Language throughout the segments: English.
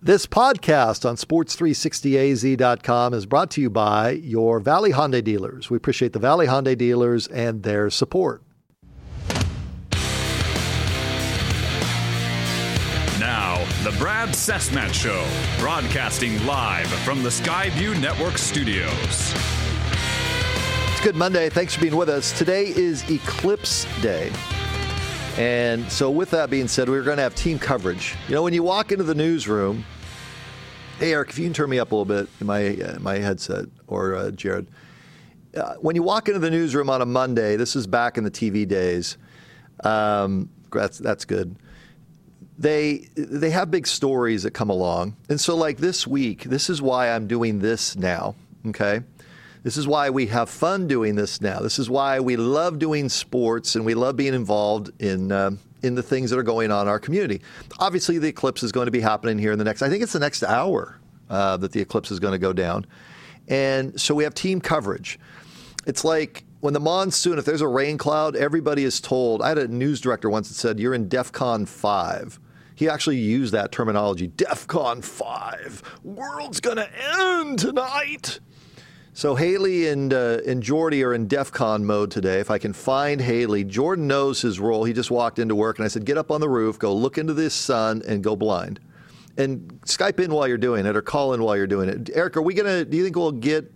This podcast on sports360az.com is brought to you by your Valley Hyundai dealers. We appreciate the Valley Hyundai dealers and their support. Now, the Brad Cessmat Show, broadcasting live from the Skyview Network studios. It's Good Monday. Thanks for being with us. Today is Eclipse Day. And so with that being said, we're going to have team coverage. You know, when you walk into the newsroom, hey, Eric, if you can turn me up a little bit in my headset, or Jared. When you walk into the newsroom on a Monday, this is back in the TV days, that's good. They have big stories that come along. And so like this week, this is why I'm doing this now, okay? This is why we have fun doing this now. This is why we love doing sports and we love being involved in the things that are going on in our community. Obviously, the eclipse is going to be happening here in the next hour that the eclipse is going to go down. And so we have team coverage. It's like when the monsoon, if there's a rain cloud, everybody is told. I had a news director once that said, you're in DEFCON 5. He actually used that terminology, DEFCON 5. World's going to end tonight. So Haley and Jordy are in DEFCON mode today. If I can find Haley, Jordan knows his role. He just walked into work, and I said, get up on the roof, go look into this sun, and go blind. And Skype in while you're doing it, or call in while you're doing it. Eric, do you think we'll get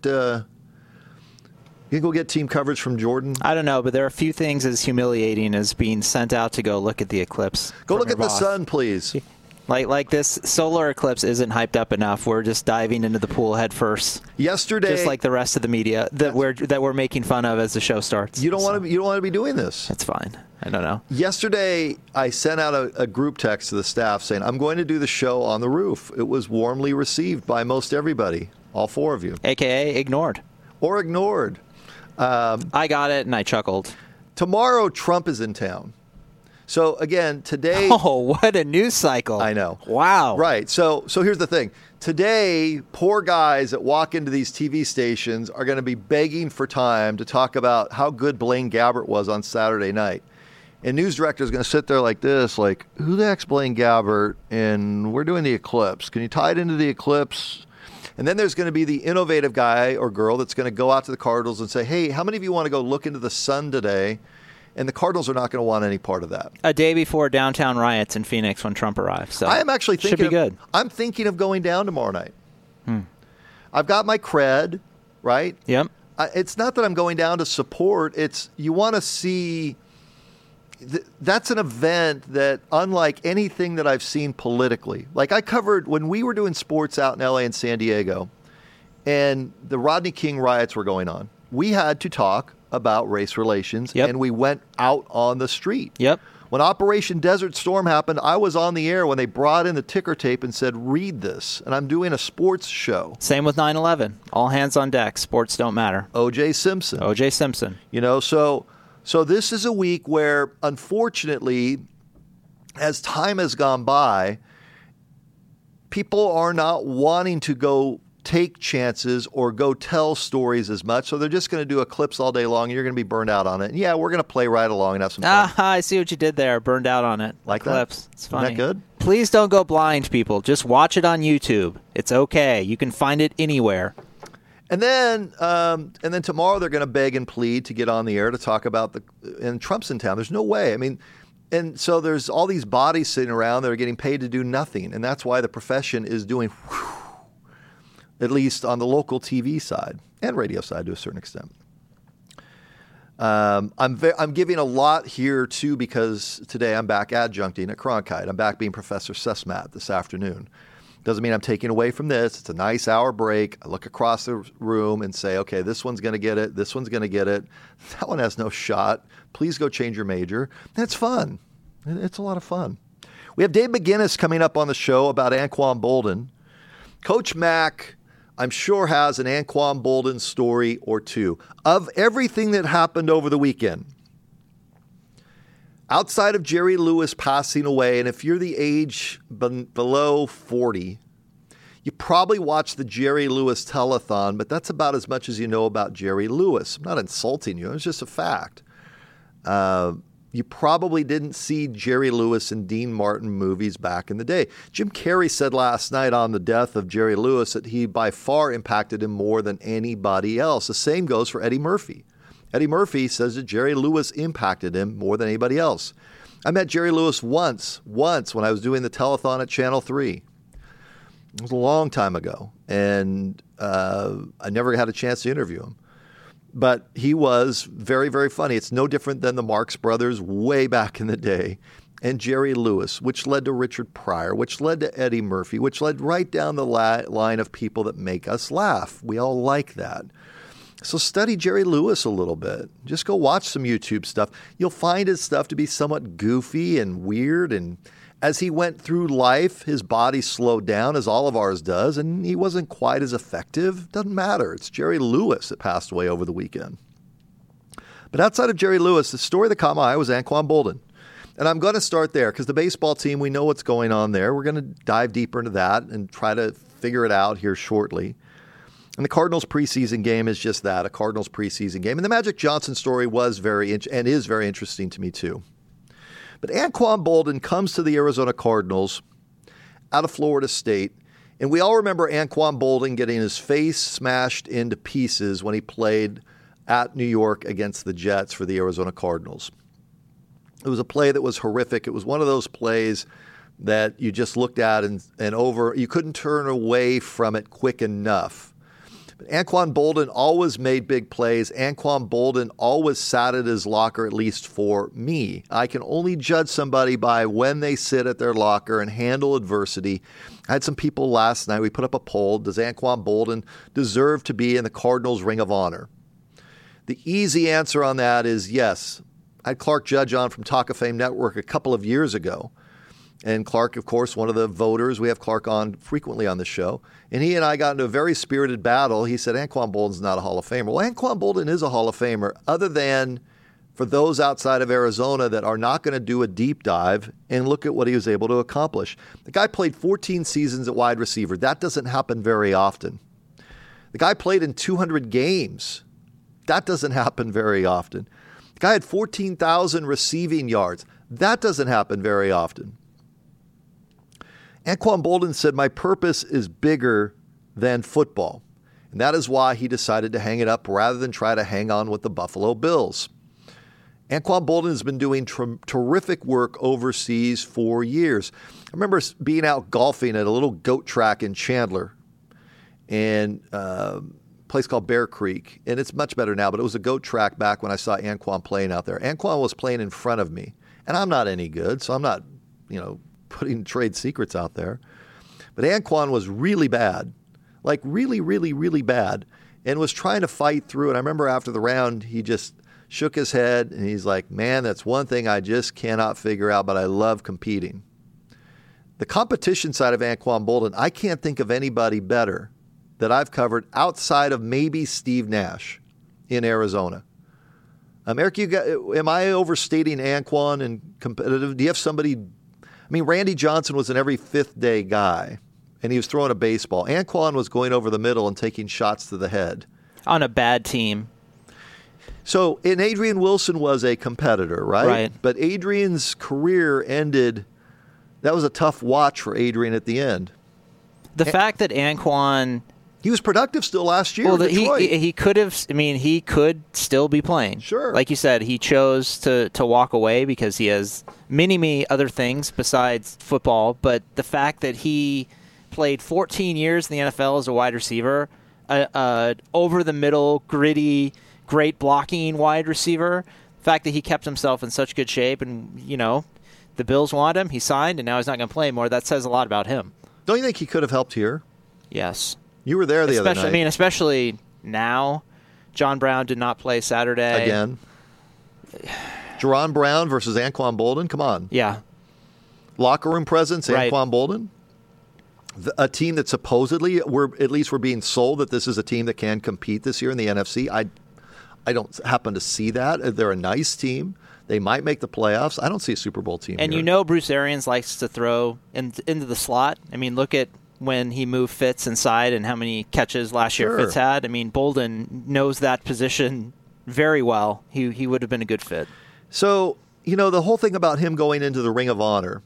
team coverage from Jordan? I don't know, but there are a few things as humiliating as being sent out to go look at the eclipse. Go look at the sun, please. Like this solar eclipse isn't hyped up enough. We're just diving into the pool head first. Yesterday, just like the rest of the media that we're making fun of as the show starts. You don't want to be doing this. That's fine. I don't know. Yesterday, I sent out a group text to the staff saying, I'm going to do the show on the roof. It was warmly received by most everybody, all four of you. AKA ignored. Or ignored. I got it, and I chuckled. Tomorrow, Trump is in town. So, again, today... Oh, what a news cycle. I know. Wow. Right. So here's the thing. Today, poor guys that walk into these TV stations are going to be begging for time to talk about how good Blaine Gabbert was on Saturday night. And news director is going to sit there like this, like, who the heck's Blaine Gabbert? And we're doing the eclipse. Can you tie it into the eclipse? And then there's going to be the innovative guy or girl that's going to go out to the Cardinals and say, hey, how many of you want to go look into the sun today? And the Cardinals are not going to want any part of that. A day before downtown riots in Phoenix when Trump arrives. So I am actually thinking should be good. I'm thinking of going down tomorrow night. I've got my cred, right? Yep. It's not that I'm going down to support. It's you want to see. That's an event that, unlike anything that I've seen politically, like I covered when we were doing sports out in LA and San Diego, and the Rodney King riots were going on. We had to talk about race relations, and we went out on the street. Yep. When Operation Desert Storm happened, I was on the air when they brought in the ticker tape and said, read this. And I'm doing a sports show. Same with 9/11. All hands on deck. Sports don't matter. O.J. Simpson. O.J. Simpson. You know, so this is a week where, unfortunately, as time has gone by, people are not wanting to go take chances or go tell stories as much. So they're just going to do eclipse all day long, and you're going to be burned out on it. And yeah, we're going to play right along and have some fun. I see what you did there. Burned out on it. Like eclipse. That? It's funny. Isn't that good? Please don't go blind, people. Just watch it on YouTube. It's okay. You can find it anywhere. And then tomorrow they're going to beg and plead to get on the air to talk about and Trump's in town. There's no way. I mean, and so there's all these bodies sitting around that are getting paid to do nothing. And that's why the profession is doing at least on the local TV side and radio side to a certain extent. I'm giving a lot here, too, because today I'm back adjuncting at Cronkite. I'm back being Professor Cessmat this afternoon. Doesn't mean I'm taking away from this. It's a nice hour break. I look across the room and say, okay, this one's going to get it. This one's going to get it. That one has no shot. Please go change your major. And it's fun. It's a lot of fun. We have Dave McGinnis coming up on the show about Anquan Boldin. Coach Mack, I'm sure, has an Anquan Boldin story or two. Of everything that happened over the weekend, outside of Jerry Lewis passing away, and if you're the age below 40, you probably watched the Jerry Lewis telethon, but that's about as much as you know about Jerry Lewis. I'm not insulting you. It's just a fact. You probably didn't see Jerry Lewis and Dean Martin movies back in the day. Jim Carrey said last night on the death of Jerry Lewis that he by far impacted him more than anybody else. The same goes for Eddie Murphy. Eddie Murphy says that Jerry Lewis impacted him more than anybody else. I met Jerry Lewis once when I was doing the telethon at Channel 3. It was a long time ago, and I never had a chance to interview him. But he was very, very funny. It's no different than the Marx Brothers way back in the day. And Jerry Lewis, which led to Richard Pryor, which led to Eddie Murphy, which led right down the line of people that make us laugh. We all like that. So study Jerry Lewis a little bit. Just go watch some YouTube stuff. You'll find his stuff to be somewhat goofy and weird. And as he went through life, his body slowed down, as all of ours does, and he wasn't quite as effective. Doesn't matter. It's Jerry Lewis that passed away over the weekend. But outside of Jerry Lewis, the story that caught my eye was Anquan Boldin. And I'm going to start there because the baseball team, we know what's going on there. We're going to dive deeper into that and try to figure it out here shortly. And the Cardinals preseason game is just that, a Cardinals preseason game. And the Magic Johnson story was is very interesting to me too. But Anquan Boldin comes to the Arizona Cardinals out of Florida State. And we all remember Anquan Boldin getting his face smashed into pieces when he played at New York against the Jets for the Arizona Cardinals. It was a play that was horrific. It was one of those plays that you just looked at and you couldn't turn away from it quick enough. But Anquan Boldin always made big plays. Anquan Boldin always sat at his locker, at least for me. I can only judge somebody by when they sit at their locker and handle adversity. I had some people last night. We put up a poll. Does Anquan Boldin deserve to be in the Cardinals Ring of Honor? The easy answer on that is yes. I had Clark Judge on from Talk of Fame Network a couple of years ago. And Clark, of course, one of the voters. We have Clark on frequently on the show. And he and I got into a very spirited battle. He said, Anquan Boldin's not a Hall of Famer. Well, Anquan Boldin is a Hall of Famer, other than for those outside of Arizona that are not going to do a deep dive and look at what he was able to accomplish. The guy played 14 seasons at wide receiver. That doesn't happen very often. The guy played in 200 games. That doesn't happen very often. The guy had 14,000 receiving yards. That doesn't happen very often. Anquan Boldin said, my purpose is bigger than football. And that is why he decided to hang it up rather than try to hang on with the Buffalo Bills. Anquan Boldin has been doing terrific work overseas for years. I remember being out golfing at a little goat track in Chandler and a place called Bear Creek. And it's much better now, but it was a goat track back when I saw Anquan playing out there. Anquan was playing in front of me. And I'm not any good, so I'm not, putting trade secrets out there. But Anquan was really bad, like really, really, really bad, and was trying to fight through it. I remember after the round, he just shook his head, and he's like, man, that's one thing I just cannot figure out, but I love competing. The competition side of Anquan Boldin, I can't think of anybody better that I've covered outside of maybe Steve Nash in Arizona. Eric, am I overstating Anquan and competitive? Do you have somebody? I mean, Randy Johnson was an every fifth day guy, and he was throwing a baseball. Anquan was going over the middle and taking shots to the head. On a bad team. So, and Adrian Wilson was a competitor, right? Right. But Adrian's career ended. That was a tough watch for Adrian at the end. The fact that Anquan... He was productive still last year in Detroit. He could have... I mean, he could still be playing. Sure. Like you said, he chose to walk away because he has many other things besides football. But the fact that he played 14 years in the NFL as a wide receiver, over-the-middle, gritty, great blocking wide receiver, the fact that he kept himself in such good shape and, the Bills want him, he signed, and now he's not going to play anymore, that says a lot about him. Don't you think he could have helped here? Yes. You were there the other night. I mean, especially now. John Brown did not play Saturday. Again. Jerron Brown versus Anquan Boldin? Come on. Yeah. Locker room presence, right. Anquan Boldin? A team that supposedly, we're being sold that this is a team that can compete this year in the NFC. I don't happen to see that. They're a nice team. They might make the playoffs. I don't see a Super Bowl team and here. Bruce Arians likes to throw into the slot. I mean, look at when he moved Fitz inside and how many catches last year Fitz had. I mean, Boldin knows that position very well. He would have been a good fit. So the whole thing about him going into the Ring of Honor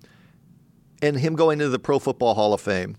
and him going into the Pro Football Hall of Fame,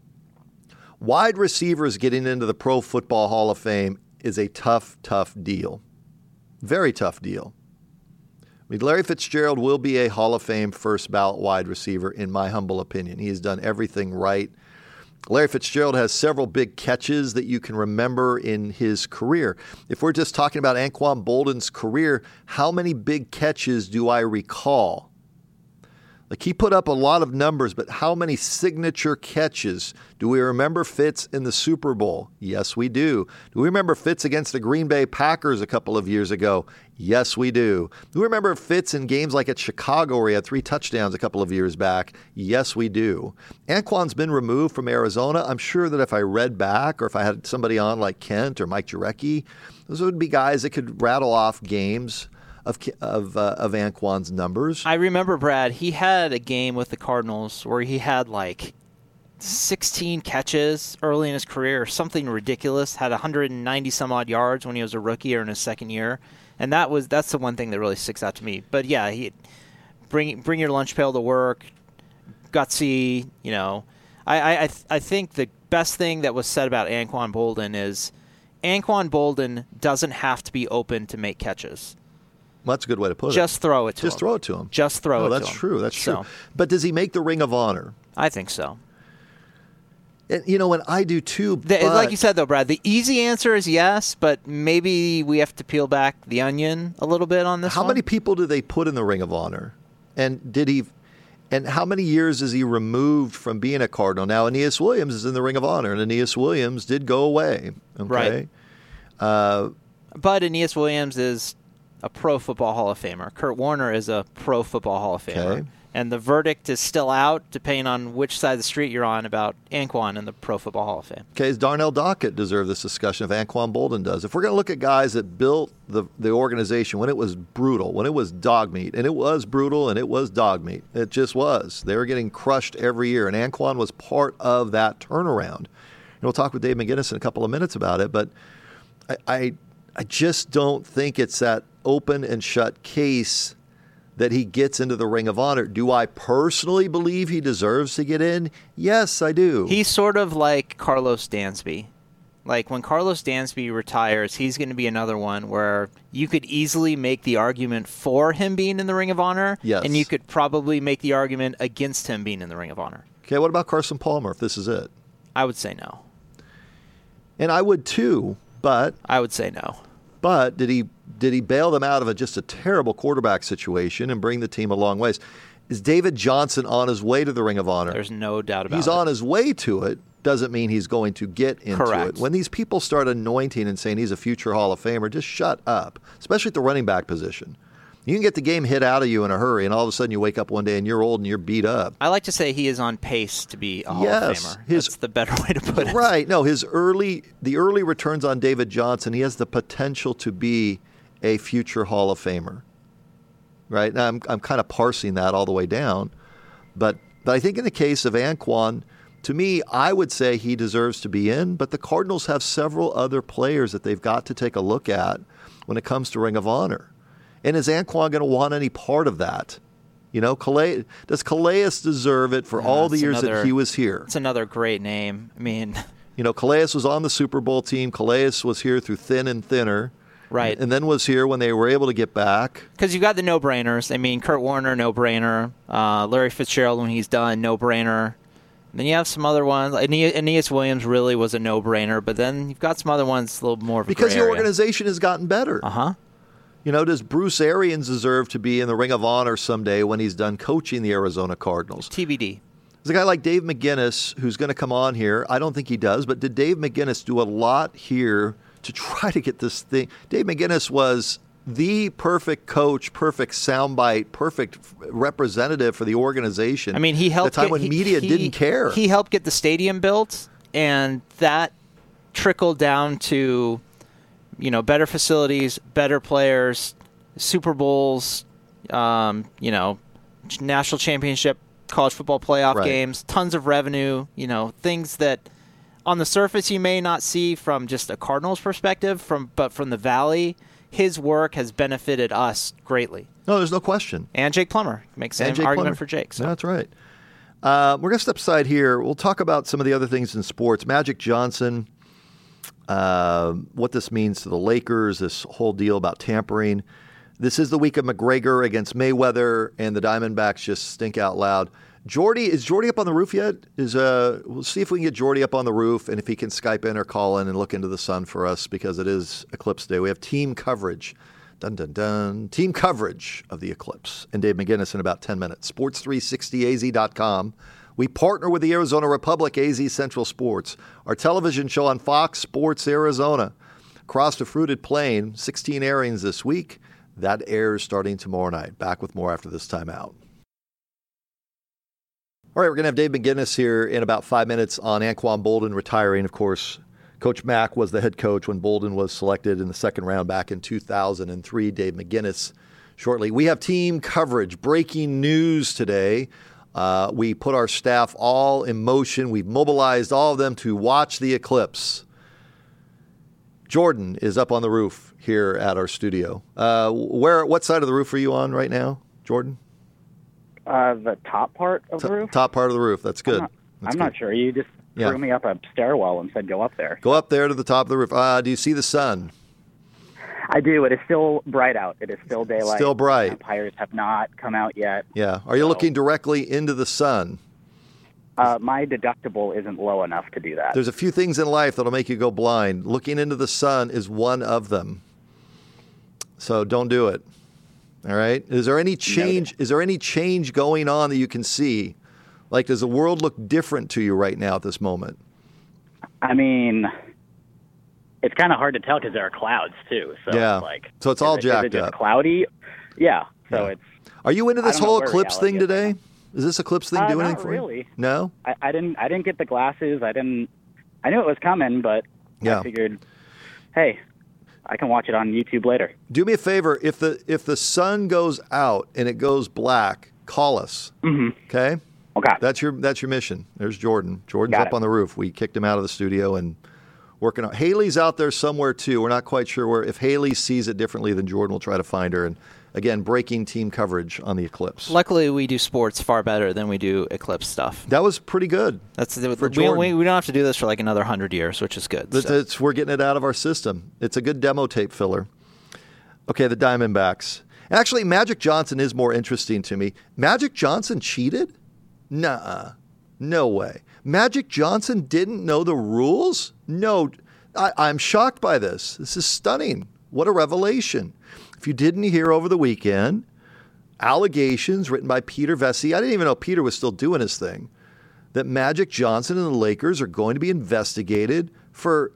wide receivers getting into the Pro Football Hall of Fame is a tough, tough deal. Very tough deal. I mean, Larry Fitzgerald will be a Hall of Fame first ballot wide receiver, in my humble opinion. He has done everything right. Larry Fitzgerald has several big catches that you can remember in his career. If we're just talking about Anquan Boldin's career, how many big catches do I recall? Like, he put up a lot of numbers, but how many signature catches? Do we remember Fitz in the Super Bowl? Yes, we do. Do we remember Fitz against the Green Bay Packers a couple of years ago? Yes, we do. Do we remember Fitz in games like at Chicago where he had 3 touchdowns a couple of years back? Yes, we do. Anquan's been removed from Arizona. I'm sure that if I read back or if I had somebody on like Kent or Mike Jurecki, those would be guys that could rattle off games of Anquan's numbers. I remember, Brad, he had a game with the Cardinals where he had like 16 catches early in his career, something ridiculous, had 190 some odd yards when he was a rookie or in his second year. And that's the one thing that really sticks out to me. But yeah, he bring your lunch pail to work, gutsy, I think the best thing that was said about Anquan Boldin is Anquan Boldin doesn't have to be open to make catches. Well, that's a good way to put it. Just throw it to him. Just throw it to him. Just throw it to him. That's true. That's true. But does he make the Ring of Honor? I think so. And, and I do too. Like you said, though, Brad, the easy answer is yes, but maybe we have to peel back the onion a little bit on this How many people do they put in the Ring of Honor? And how many years is he removed from being a Cardinal? Now, Aeneas Williams is in the Ring of Honor, and Aeneas Williams did go away. Okay? Right. But Aeneas Williams is a Pro Football Hall of Famer. Kurt Warner is a Pro Football Hall of Famer. Okay. And the verdict is still out, depending on which side of the street you're on, about Anquan and the Pro Football Hall of Fame. Okay, does Darnell Dockett deserve this discussion if Anquan Boldin does? If we're going to look at guys that built the organization when it was brutal, when it was dog meat, and it was brutal and it was dog meat. It just was. They were getting crushed every year, and Anquan was part of that turnaround. And we'll talk with Dave McGinnis in a couple of minutes about it, but I just don't think it's that open and shut case that he gets into the Ring of Honor. Do I personally believe he deserves to get in? Yes, I do. He's sort of like Carlos Dansby. Like, when Carlos Dansby retires, he's going to be another one where you could easily make the argument for him being in the Ring of Honor, yes, and you could probably make the argument against him being in the Ring of Honor. Okay, what about Carson Palmer, if this is it? I would say no. And I would too, but... I would say no. But did he bail them out of just a terrible quarterback situation and bring the team a long ways? Is David Johnson on his way to the Ring of Honor? There's no doubt about it. He's on his way to it. Doesn't mean he's going to get into Correct. it. When these people start anointing and saying he's a future Hall of Famer, just shut up, especially at the running back position. You can get the game hit out of you in a hurry, and all of a sudden you wake up one day and you're old and you're beat up. I like to say he is on pace to be a Hall of Famer. That's the better way to put it. Right. No, the early returns on David Johnson, he has the potential to be a future Hall of Famer. Right? Now, I'm kind of parsing that all the way down. But I think in the case of Anquan, to me, I would say he deserves to be in, but the Cardinals have several other players that they've got to take a look at when it comes to Ring of Honor. And is Anquan going to want any part of that? Does Calais deserve it for all the years that he was here? It's another great name. I mean... Calais was on the Super Bowl team. Calais was here through thin and thinner. Right. And then was here when they were able to get back. Because you've got the no-brainers. I mean, Kurt Warner, no-brainer. Larry Fitzgerald, when he's done, no-brainer. Then you have some other ones. Aeneas Williams really was a no-brainer, but then you've got some other ones a little more of a because gray the area. Organization has gotten better. Uh-huh. Does Bruce Arians deserve to be in the Ring of Honor someday when he's done coaching the Arizona Cardinals? TBD. There's a guy like Dave McGinnis who's going to come on here. I don't think he does, but did Dave McGinnis do a lot here to try to get this thing? Dave McGinnis was the perfect coach, perfect soundbite, perfect representative for the organization. I mean, he helped at the time when media didn't care. He helped get the stadium built, and that trickled down to, better facilities, better players, Super Bowls, national championship, college football playoff games, tons of revenue, things that on the surface you may not see from just a Cardinals perspective, but from the Valley, his work has benefited us greatly. No, there's no question. And Jake Plummer makes the same argument for Jake. So. No, that's right. We're going to step aside here. We'll talk about some of the other things in sports. Magic Johnson, what this means to the Lakers, this whole deal about tampering. This is the week of McGregor against Mayweather, and the Diamondbacks just stink out loud. Is Jordy up on the roof yet? We'll see if we can get Jordy up on the roof and if he can Skype in or call in and look into the sun for us because it is Eclipse Day. We have team coverage. Dun, dun, dun. Team coverage of the eclipse. And Dave McGinnis in about 10 minutes. Sports360az.com. We partner with the Arizona Republic, AZ Central Sports. Our television show on Fox Sports Arizona. Across the Fruited Plain, 16 airings this week. That airs starting tomorrow night. Back with more after this timeout. All right, we're going to have Dave McGinnis here in about 5 minutes on Anquan Boldin retiring. Of course, Coach Mack was the head coach when Boldin was selected in the second round back in 2003. Dave McGinnis shortly. We have team coverage, breaking news today. We put our staff all in motion. We've mobilized all of them to watch the eclipse. Jordan is up on the roof here at our studio. What side of the roof are you on right now, Jordan? The top part of the roof? Top part of the roof. That's good. I'm not sure. You just threw me up a stairwell and said go up there. Go up there to the top of the roof. Do you see the sun? I do. It is still bright out. It is still daylight. Still bright. Vampires have not come out yet. Yeah. Are you looking directly into the sun? My deductible isn't low enough to do that. There's a few things in life that'll make you go blind. Looking into the sun is one of them. So don't do it. All right. Is there any change? Is there any change going on that you can see? Like, does the world look different to you right now at this moment? I mean, it's kind of hard to tell because there are clouds too. So yeah. So it's all jacked is it just up. Cloudy. Yeah. So it's. Are you into this whole eclipse thing today? Is this eclipse thing doing anything for you? Not really. No. I didn't get the glasses. I knew it was coming, but I figured, hey, I can watch it on YouTube later. Do me a favor. If the sun goes out and it goes black, call us. Mm-hmm. Okay? Okay. That's your mission. There's Jordan. Jordan's up on the roof. We kicked him out of the studio and working on. Haley's out there somewhere too. We're not quite sure where. If Haley sees it differently, then Jordan will try to find her. And again, breaking team coverage on the eclipse. Luckily, we do sports far better than we do eclipse stuff. That was pretty good. We don't have to do this for like another 100 years, which is good. We're getting it out of our system. It's a good demo tape filler. Okay, the Diamondbacks. Actually, Magic Johnson is more interesting to me. Magic Johnson cheated? Nuh-uh. No way. Magic Johnson didn't know the rules? No. I'm shocked by this. This is stunning. What a revelation. If you didn't hear over the weekend, allegations written by Peter Vesey, I didn't even know Peter was still doing his thing, that Magic Johnson and the Lakers are going to be investigated for,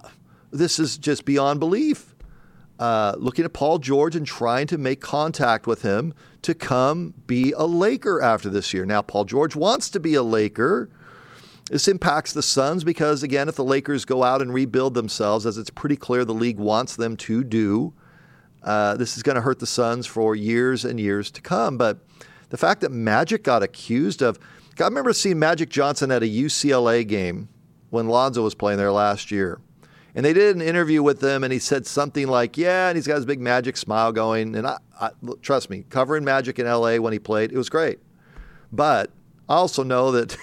this is just beyond belief. Looking at Paul George and trying to make contact with him to come be a Laker after this year. Now, Paul George wants to be a Laker. This impacts the Suns because, again, if the Lakers go out and rebuild themselves, as it's pretty clear the league wants them to do, this is going to hurt the Suns for years and years to come. But the fact that Magic got accused of, I remember seeing Magic Johnson at a UCLA game when Lonzo was playing there last year. And they did an interview with him, and he said something like, yeah, and he's got his big Magic smile going. And I trust me, covering Magic in L.A. when he played, it was great. But I also know that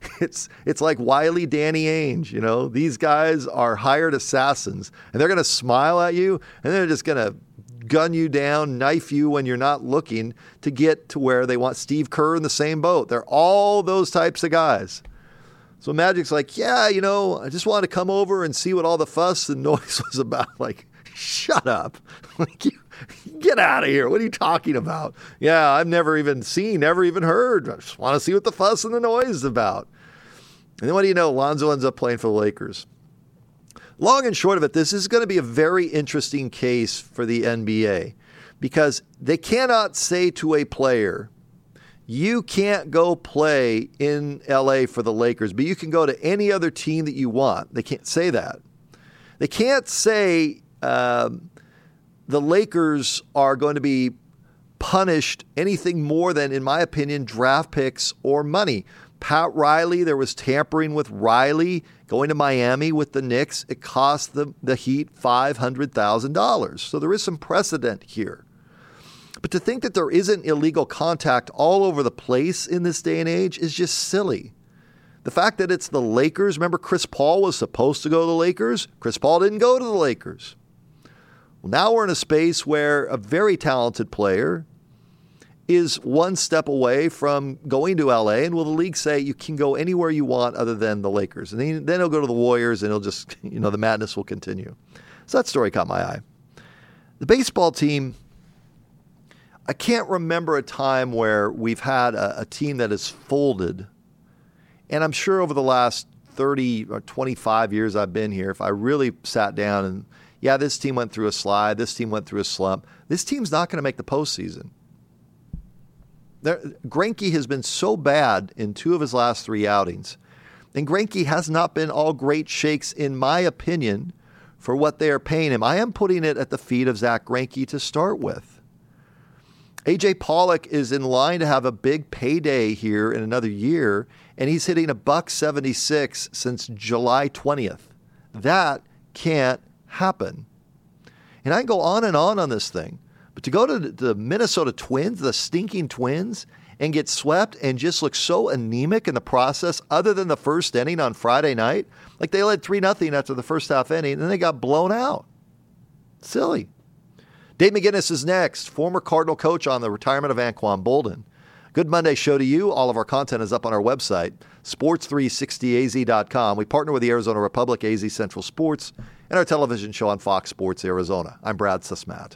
it's like Wile E. Danny Ainge, you know. These guys are hired assassins, and they're going to smile at you, and they're just going to gun you down, knife you when you're not looking to get to where they want. Steve Kerr in the same boat. They're all those types of guys. So Magic's like, yeah, you know, I just wanted to come over and see what all the fuss and noise was about. Like, shut up. Like, get out of here. What are you talking about? Yeah, I've never even seen, never even heard. I just want to see what the fuss and the noise is about. And then what do you know? Lonzo ends up playing for the Lakers. Long and short of it, this is going to be a very interesting case for the NBA because they cannot say to a player, you can't go play in LA for the Lakers, but you can go to any other team that you want. They can't say that. They can't say the Lakers are going to be punished anything more than, in my opinion, draft picks or money. Pat Riley, there was tampering with Riley going to Miami with the Knicks. It cost the Heat $500,000. So there is some precedent here. But to think that there isn't illegal contact all over the place in this day and age is just silly. The fact that it's the Lakers, remember Chris Paul was supposed to go to the Lakers? Chris Paul didn't go to the Lakers. Well, now we're in a space where a very talented player is one step away from going to LA, and will the league say you can go anywhere you want other than the Lakers? And then he'll go to the Warriors, and he'll just, the madness will continue. So that story caught my eye. The baseball team, I can't remember a time where we've had a team that has folded. And I'm sure over the last 30 or 25 years I've been here, if I really sat down and, this team went through a slide, this team went through a slump, this team's not going to make the postseason. Greinke has been so bad in 2 of his last 3 outings. And Greinke has not been all great shakes, in my opinion, for what they are paying him. I am putting it at the feet of Zach Greinke to start with. A.J. Pollock is in line to have a big payday here in another year, and he's hitting $176 since July 20th. That can't happen. And I can go on this thing. But to go to the Minnesota Twins, the stinking Twins, and get swept and just look so anemic in the process, other than the first inning on Friday night, like they led 3-0 after the first half inning, and then they got blown out. Silly. Dave McGinnis is next, former Cardinal coach on the retirement of Anquan Boldin. Good Monday show to you. All of our content is up on our website, sports360az.com. We partner with the Arizona Republic, AZ Central Sports, and our television show on Fox Sports Arizona. I'm Brad Susmat.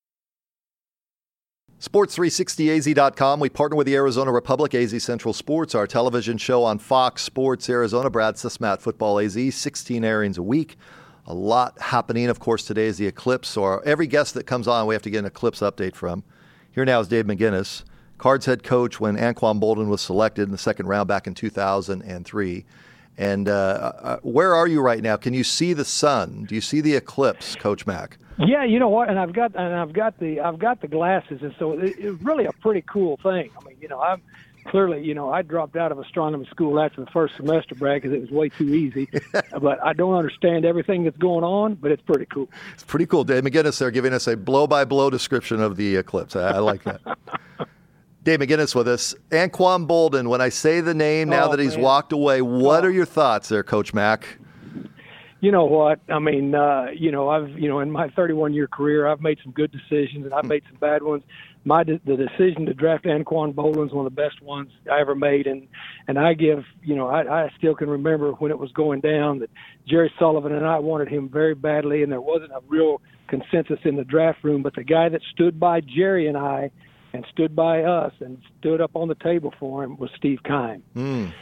Sports360az.com. We partner with the Arizona Republic, AZ Central Sports, our television show on Fox Sports Arizona. Brad Susmat, Football AZ, 16 airings a week. A lot happening. Of course, today is the eclipse. So every guest that comes on, we have to get an eclipse update from. Here now is Dave McGinnis, Cards head coach when Anquan Boldin was selected in the second round back in 2003. And where are you right now? Can you see the sun? Do you see the eclipse, Coach Mack? Yeah, you know what? And I've got the glasses, and so it's really a pretty cool thing. I mean, I'm clearly, I dropped out of astronomy school after the first semester, Brad, because it was way too easy. But I don't understand everything that's going on, but it's pretty cool. It's pretty cool. Dave McGinnis there giving us a blow-by-blow description of the eclipse. I like that. Dave McGinnis with us. Anquan Boldin, when I say the name now that he's walked away, what are your thoughts there, Coach Mack? You know what? I mean, I've, in my 31-year career, I've made some good decisions and I've made some bad ones. The decision to draft Anquan Boldin is one of the best ones I ever made. And I give, I still can remember when it was going down that Jerry Sullivan and I wanted him very badly, and there wasn't a real consensus in the draft room. But the guy that stood by Jerry and I and stood by us and stood up on the table for him was Steve Keim. And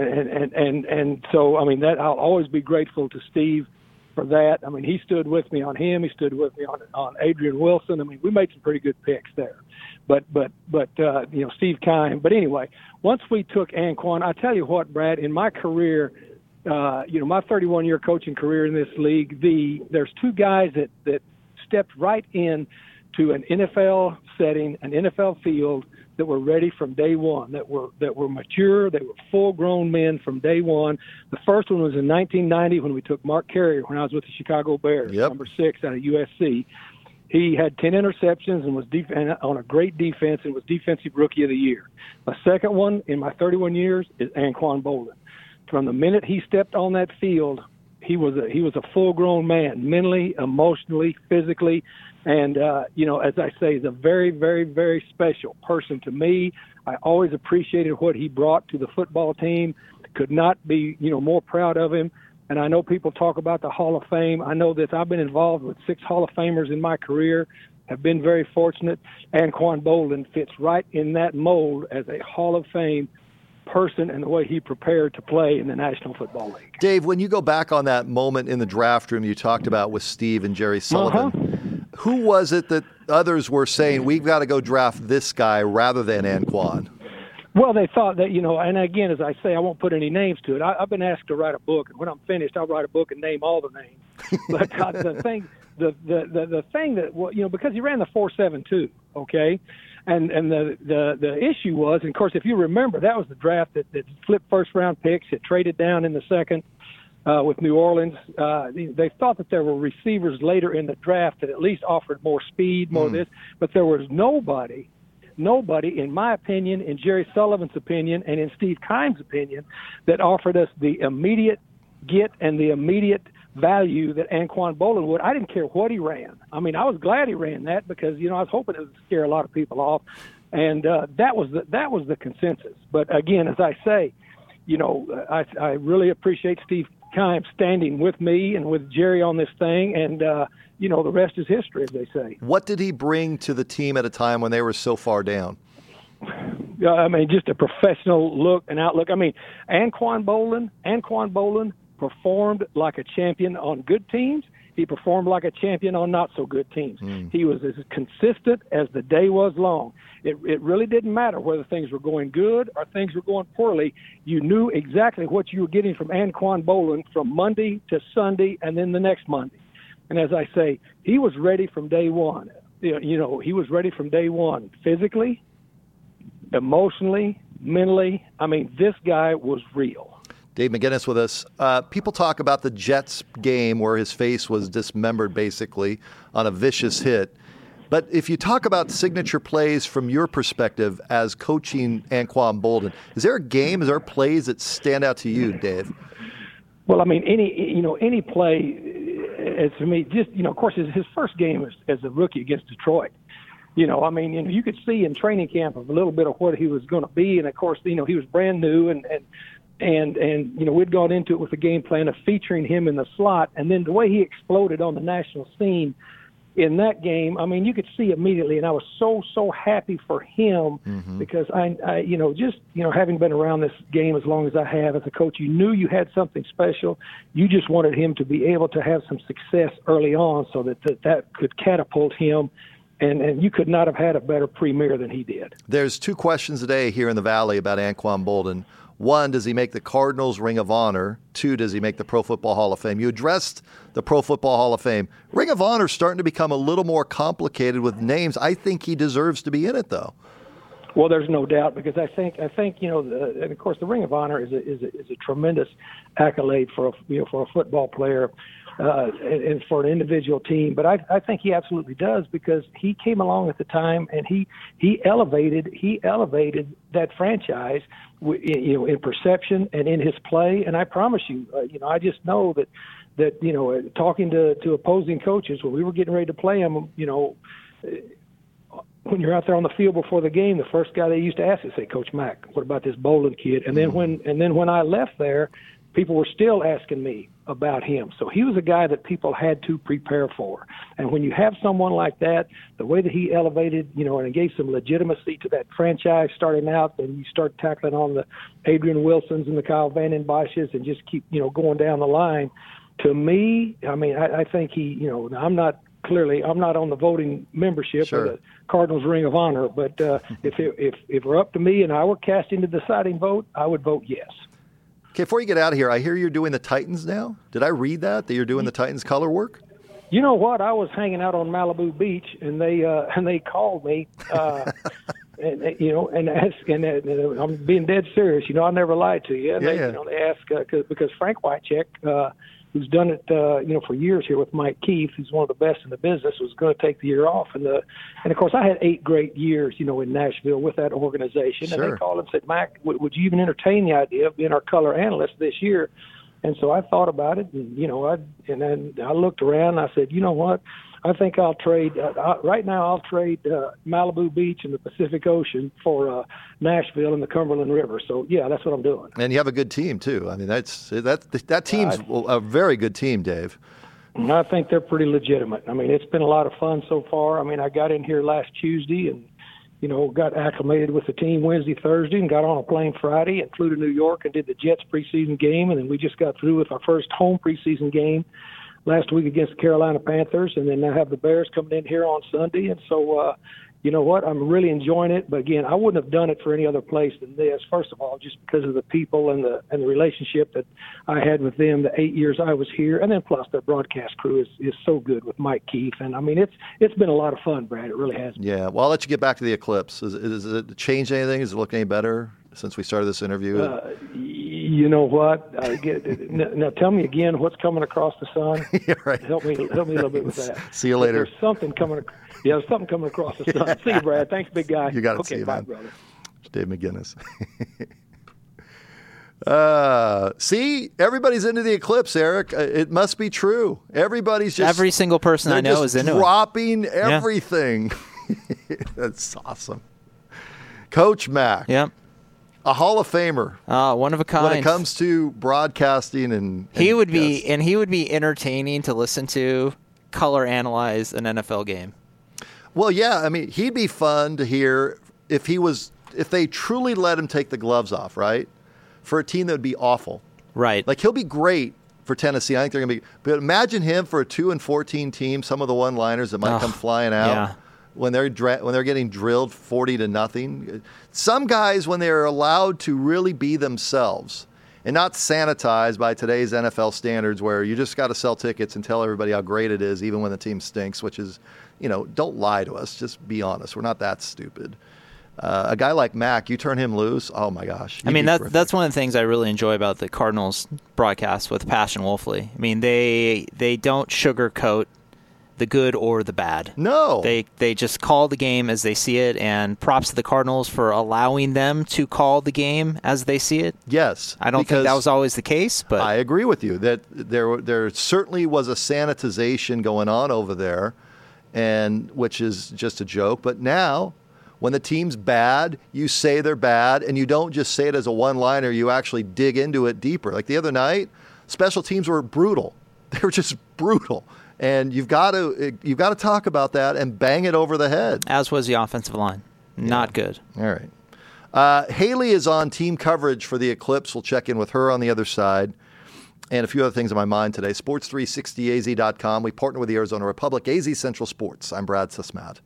so, I mean, that I'll always be grateful to Steve for that. I mean, he stood with me on him. He stood with me on Adrian Wilson. I mean, we made some pretty good picks there. But Steve Keim. But anyway, once we took Anquan, I tell you what, Brad, in my career, my 31-year coaching career in this league, there's two guys that stepped right in to an NFL setting, an NFL field that were ready from day one, that were mature, they were full-grown men from day one. The first one was in 1990 when we took Mark Carrier when I was with the Chicago Bears, number 6 out of USC. He had 10 interceptions and was on a great defense and was Defensive Rookie of the Year. The second one in my 31 years is Anquan Boldin. From the minute he stepped on that field, he was a full-grown man, mentally, emotionally, physically. And, as I say, he's a very, very, very special person to me. I always appreciated what he brought to the football team. Could not be, more proud of him. And I know people talk about the Hall of Fame. I know that I've been involved with 6 Hall of Famers in my career, have been very fortunate. Anquan Boldin fits right in that mold as a Hall of Fame person and the way he prepared to play in the National Football League. Dave, when you go back on that moment in the draft room you talked about with Steve and Jerry Sullivan, who was it that others were saying, we've got to go draft this guy rather than Anquan? Well, they thought that, and again, as I say, I won't put any names to it. I've been asked to write a book, and when I'm finished, I'll write a book and name all the names. But the thing that, because he ran the 4.72, okay, And the issue was, and of course, if you remember, that was the draft that flipped first-round picks. It traded down in the second with New Orleans. They thought that there were receivers later in the draft that at least offered more speed, more this, but there was nobody, in my opinion, in Jerry Sullivan's opinion, and in Steve Keim's opinion, that offered us the immediate get and the immediate value that Anquan Boldin would. I didn't care what he ran. I mean, I was glad he ran that because, I was hoping it would scare a lot of people off. And that was the consensus. But again, as I say, I really appreciate Steve Keim standing with me and with Jerry on this thing. And, the rest is history, as they say. What did he bring to the team at a time when they were so far down? Just a professional look and outlook. Anquan Boldin performed like a champion on good teams. He performed like a champion on not so good teams. He was as consistent as the day was long. It really didn't matter whether things were going good or things were going poorly. You knew exactly what you were getting from Anquan Boldin from Monday to Sunday and then the next Monday. And as I say, he was ready from day one. He was ready from day one, physically, emotionally, mentally. This guy was real. Dave McGinnis with us. People talk about the Jets game where his face was dismembered basically on a vicious hit. But if you talk about signature plays from your perspective as coaching Anquan Boldin, is there plays that stand out to you, Dave? Well, any play, to me, just, of course, his first game as a rookie against Detroit. You could see in training camp a little bit of what he was going to be. And, of course, he was brand new and we'd gone into it with a game plan of featuring him in the slot. And then the way he exploded on the national scene in that game, you could see immediately. And I was so happy for him because I having been around this game as long as I have as a coach, you knew you had something special. You just wanted him to be able to have some success early on so that could catapult him. And you could not have had a better premier than he did. There's 2 questions a day here in the Valley about Anquan Boldin. 1, does he make the Cardinals Ring of Honor? 2, does he make the Pro Football Hall of Fame? You addressed the Pro Football Hall of Fame. Ring of Honor is starting to become a little more complicated with names. I think he deserves to be in it, though. Well, there's no doubt because I think and of course the Ring of Honor is a tremendous accolade for a football player and for an individual team. But I think he absolutely does because he came along at the time and he elevated that franchise in perception and in his play. And I promise you, I just know that talking to opposing coaches when we were getting ready to play him, when you're out there on the field before the game, the first guy they used to ask is, say, Coach Mack, what about this Boldin kid? And then when I left there, people were still asking me about him. So he was a guy that people had to prepare for. And when you have someone like that, the way that he elevated, and gave some legitimacy to that franchise starting out, and you start tackling on the Adrian Wilsons and the Kyle Vanden Bosches and just keep, going down the line. To me, I think he, I'm not on the voting membership of the Cardinals Ring of Honor, but if it were up to me and I were casting the deciding vote, I would vote yes. Okay, before you get out of here, I hear you're doing the Titans now. Did I read that you're doing the Titans color work? You know what? I was hanging out on Malibu Beach, and they called me, and I'm being dead serious. I never lied to you. And they asked because Frank Wycheck, who's done it, for years here with Mike Keefe, who's one of the best in the business, was going to take the year off. And of course, I had 8 great years, in Nashville with that organization. Sure. And they called and said, Mac, would you even entertain the idea of being our color analyst this year? And so I thought about it, and then I looked around. And I said, you know what? I think I'll trade right now. I'll trade Malibu Beach and the Pacific Ocean for Nashville and the Cumberland River. So yeah, that's what I'm doing. And you have a good team too. That team's a very good team, Dave. I think they're pretty legitimate. It's been a lot of fun so far. I got in here last Tuesday and got acclimated with the team Wednesday, Thursday, and got on a plane Friday and flew to New York and did the Jets preseason game, and then we just got through with our first home preseason game last week against the Carolina Panthers, and then now have the Bears coming in here on Sunday. And so, you know what, I'm really enjoying it. But again, I wouldn't have done it for any other place than this. First of all, just because of the people and the relationship that I had with them the 8 years I was here, and then plus the broadcast crew is so good with Mike Keith. And I mean, it's been a lot of fun, Brad. It really has. Yeah. Well, I'll let you get back to the Eclipse. Is it changed anything? Does it look any better since we started this interview? You know what? Now tell me again what's coming across the sun. Yeah, right. Help me a little bit with that. See you later. There's something coming. Yeah, there's something coming across the sun. See you, Brad. Thanks, big guy. You got it. Okay, see you, bye, man. brother. Dave McGinnis. See, everybody's into the Eclipse, Eric. It must be true. Everybody's just every single person I know is into it. Dropping everything. Yeah. That's awesome. Coach Mack. Yep. A Hall of Famer. One of a kind. When it comes to broadcasting and he would be entertaining to listen to, color analyze an NFL game. Well, yeah, I mean, he'd be fun to hear if they truly let him take the gloves off, right? For a team that would be awful. Right. Like, he'll be great for Tennessee. I think they're going to be, but imagine him for a 2-14 team, some of the one-liners that might come flying out. Yeah. When they're getting drilled 40-0. Some guys, when they're allowed to really be themselves and not sanitized by today's NFL standards, where you just got to sell tickets and tell everybody how great it is, even when the team stinks, which is, don't lie to us. Just be honest. We're not that stupid. A guy like Mack, you turn him loose, oh my gosh. I mean, that's one of the things I really enjoy about the Cardinals broadcast with Passion Wolfley. I mean, they don't sugarcoat the good or the bad. No. They just call the game as they see it, and props to the Cardinals for allowing them to call the game as they see it. Yes. I don't think that was always the case, but I agree with you that there certainly was a sanitization going on over there, and which is just a joke. But now, when the team's bad, you say they're bad, and you don't just say it as a one-liner. You actually dig into it deeper. Like the other night, special teams were brutal. They were just brutal. And you've got to talk about that and bang it over the head. As was the offensive line. Not good. All right. Haley is on team coverage for the Eclipse. We'll check in with her on the other side. And a few other things on my mind today. Sports360az.com. We partner with the Arizona Republic, AZ Central Sports. I'm Brad Sesmat.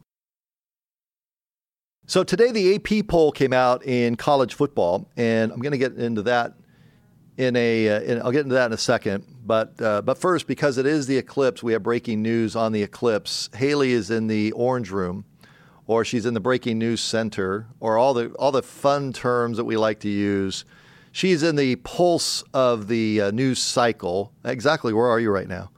So today the AP poll came out in college football, and I'm going to get into that I'll get into that in a second. But first, because it is the Eclipse, we have breaking news on the Eclipse. Haley is in the Orange Room, or she's in the Breaking News Center, or all the fun terms that we like to use. She's in the pulse of the news cycle. Exactly, where are you right now?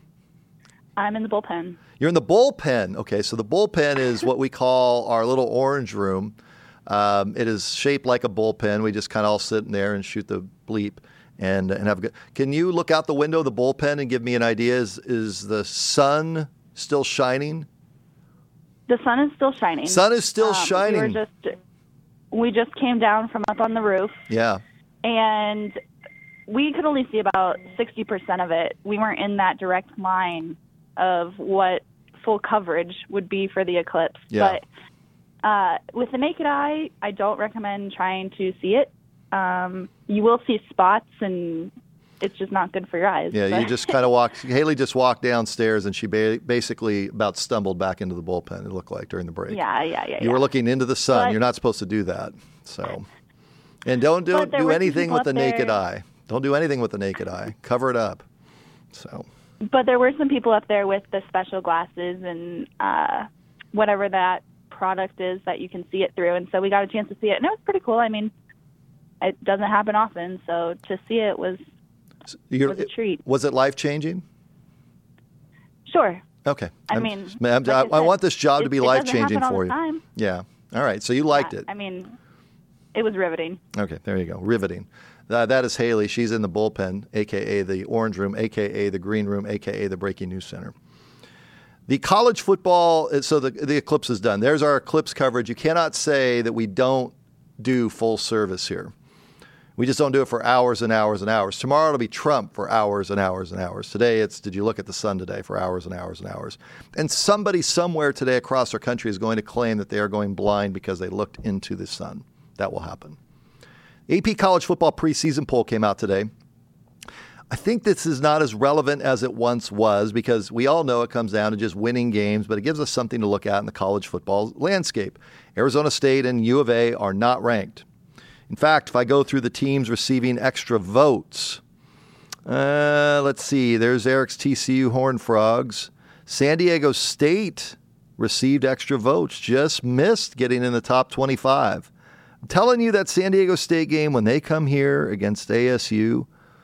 I'm in the bullpen. You're in the bullpen. Okay, so the bullpen is what we call our little Orange Room. It is shaped like a bullpen. We just kind of all sit in there and shoot the bleep and have a good. Can you look out the window of the bullpen and give me an idea? Is the sun still shining? The sun is still shining. Sun is still shining. We just came down from up on the roof. Yeah. And we could only see about 60% of it. We weren't in that direct line of what full coverage would be for the Eclipse. Yeah. But with the naked eye, I don't recommend trying to see it. You will see spots, and it's just not good for your eyes. Yeah, you just kind of walked. Haley just walked downstairs, and she basically about stumbled back into the bullpen, it looked like, during the break. Yeah. You were looking into the sun. But you're not supposed to do that. So, and don't do anything with the naked eye. Don't do anything with the naked eye. Cover it up. So. But there were some people up there with the special glasses and whatever that product is that you can see it through, and so we got a chance to see it, and it was pretty cool. I mean, it doesn't happen often, so to see it was a treat. Was it life-changing? Sure. Okay. I want this job to be life-changing for you. Time. Yeah. All right. So you liked it. I mean, it was riveting. Okay. There you go. Riveting. That is Haley. She's in the bullpen, a.k.a. the Orange Room, a.k.a. the Green Room, a.k.a. the Breaking News Center. The college football, so the Eclipse is done. There's our Eclipse coverage. You cannot say that we don't do full service here. We just don't do it for hours and hours and hours. Tomorrow it'll be Trump for hours and hours and hours. Today it's, did you look at the sun today, for hours and hours and hours. And somebody somewhere today across our country is going to claim that they are going blind because they looked into the sun. That will happen. AP College Football preseason poll came out today. I think this is not as relevant as it once was because we all know it comes down to just winning games, but it gives us something to look at in the college football landscape. Arizona State and U of A are not ranked. In fact, if I go through the teams receiving extra votes, let's see. There's Eric's TCU Horned Frogs. San Diego State received extra votes, just missed getting in the top 25. I'm telling you that San Diego State game, when they come here against ASU,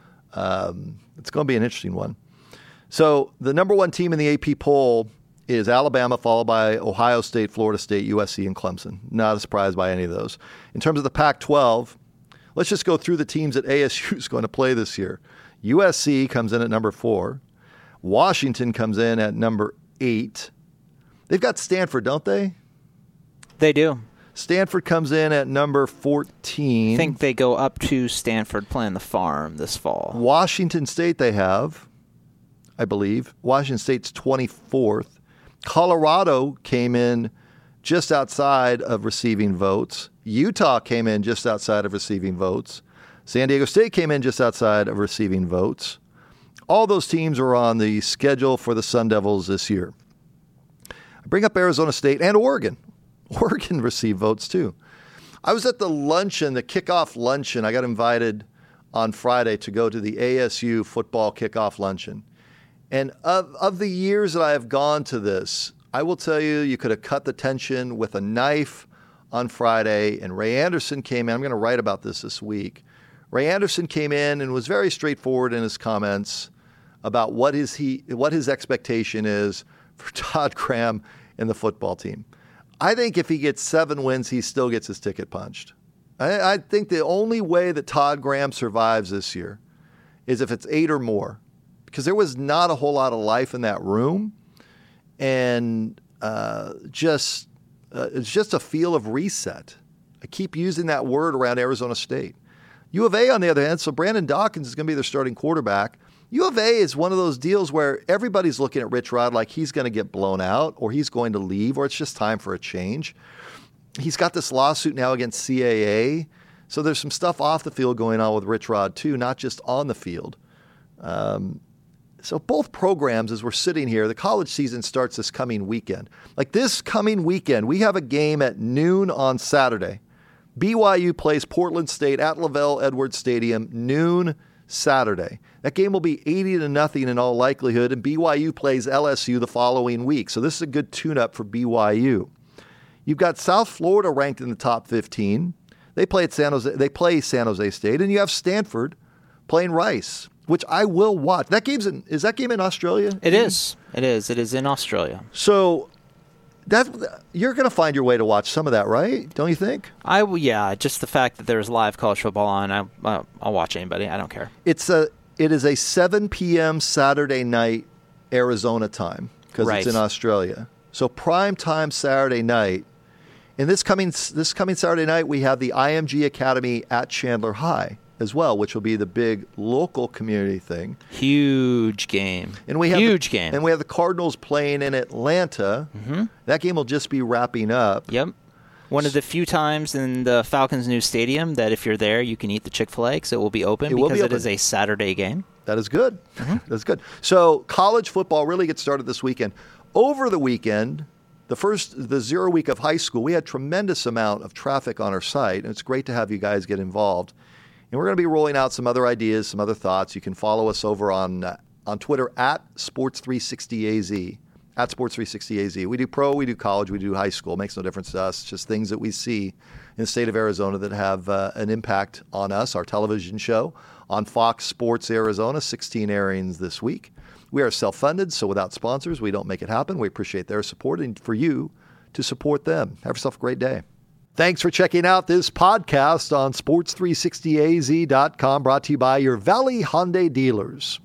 it's going to be an interesting one. So the number one team in the AP poll is Alabama, followed by Ohio State, Florida State, USC, and Clemson. Not a surprise by any of those. In terms of the Pac-12, let's just go through the teams that ASU is going to play this year. USC comes in at number 4. Washington comes in at number 8. They've got Stanford, don't they? They do. Stanford comes in at number 14. I think they go up to Stanford playing the Farm this fall. Washington State they have, I believe. Washington State's 24th. Colorado came in just outside of receiving votes. Utah came in just outside of receiving votes. San Diego State came in just outside of receiving votes. All those teams are on the schedule for the Sun Devils this year. I bring up Arizona State and Oregon. Oregon received votes too. I was at the luncheon, the kickoff luncheon. I got invited on Friday to go to the ASU football kickoff luncheon. And of the years that I have gone to this, I will tell you, you could have cut the tension with a knife on Friday. And Ray Anderson came in. I'm going to write about this week. Ray Anderson came in and was very straightforward in his comments about what his expectation is for Todd Graham and the football team. I think if he gets 7 wins, he still gets his ticket punched. I think the only way that Todd Graham survives this year is if it's 8 or more, because there was not a whole lot of life in that room, and it's just a feel of reset. I keep using that word around Arizona State. U of A, on the other hand, so Brandon Dawkins is going to be their starting quarterback. U of A is one of those deals where everybody's looking at Rich Rod like he's going to get blown out or he's going to leave or it's just time for a change. He's got this lawsuit now against CAA. So there's some stuff off the field going on with Rich Rod too, not just on the field. So both programs, as we're sitting here, the college season starts this coming weekend. Like this coming weekend, we have a game at noon on Saturday. BYU plays Portland State at LaVell Edwards Stadium, noon Saturday. That game will be 80-0 in all likelihood, and BYU plays LSU the following week. So this is a good tune-up for BYU. You've got South Florida ranked in the top 15. They play San Jose State, and you have Stanford playing Rice, which I will watch. Is that game in Australia? It is. It is in Australia. So you're going to find your way to watch some of that, right? Don't you think? Yeah. Just the fact that there's live college football on, I'll watch anybody. I don't care. It is a 7 p.m. Saturday night Arizona time because It's in Australia. So prime time Saturday night. And this coming Saturday night, we have the IMG Academy at Chandler High as well, which will be the big local community thing. Huge game. And we have game. And we have the Cardinals playing in Atlanta. Mm-hmm. That game will just be wrapping up. Yep. One of the few times in the Falcons' new stadium that if you're there, you can eat the Chick-fil-A because it will be open it is a Saturday game. That is good. Mm-hmm. That's good. So college football really gets started this weekend. Over the weekend, the 0 week of high school, we had tremendous amount of traffic on our site, and it's great to have you guys get involved. And we're going to be rolling out some other ideas, some other thoughts. You can follow us over on Twitter at Sports360AZ. At Sports360AZ. We do pro, we do college, we do high school. It makes no difference to us. It's just things that we see in the state of Arizona that have an impact on us. Our television show on Fox Sports Arizona, 16 airings this week. We are self-funded, so without sponsors, we don't make it happen. We appreciate their support and for you to support them. Have yourself a great day. Thanks for checking out this podcast on Sports360AZ.com, brought to you by your Valley Hyundai dealers.